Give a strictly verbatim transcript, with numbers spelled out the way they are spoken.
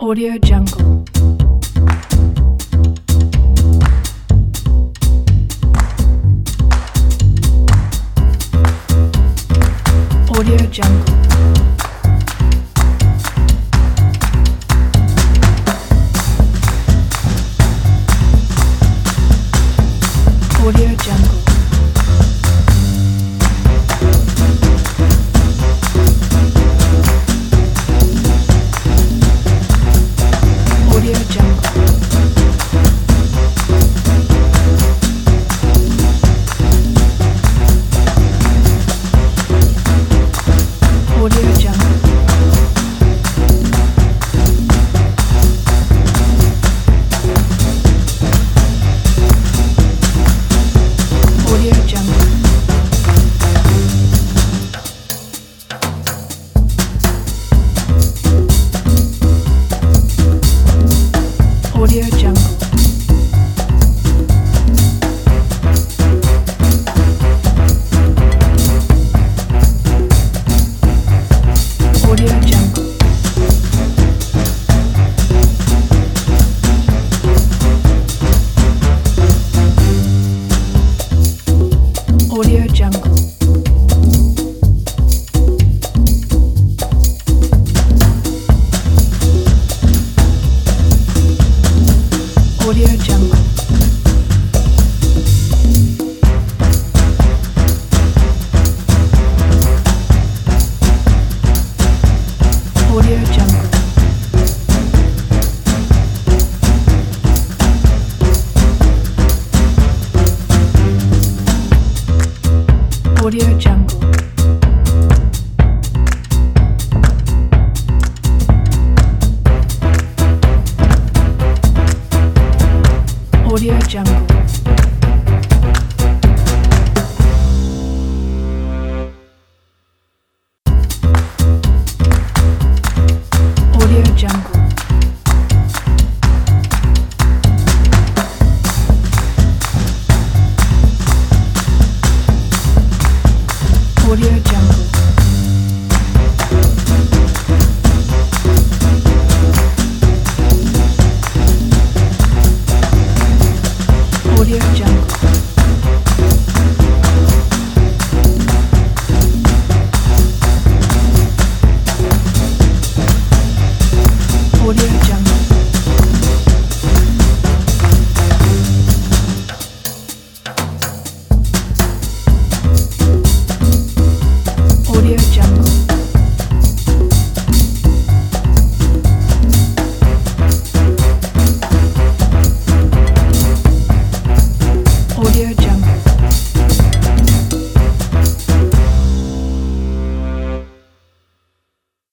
Audio Jungle. Audio Jungle. Audio Jungle. Audio Jungle. Audio Jungle. Audio Jungle. Audio Jungle. Audio Jungle. Audio Jungle. Audio Jungle. Audio Jungle. Audio Jungle. Audio Jungle. Audio Jungle. Audio Jungle. Audio Jungle. Audio Jungle.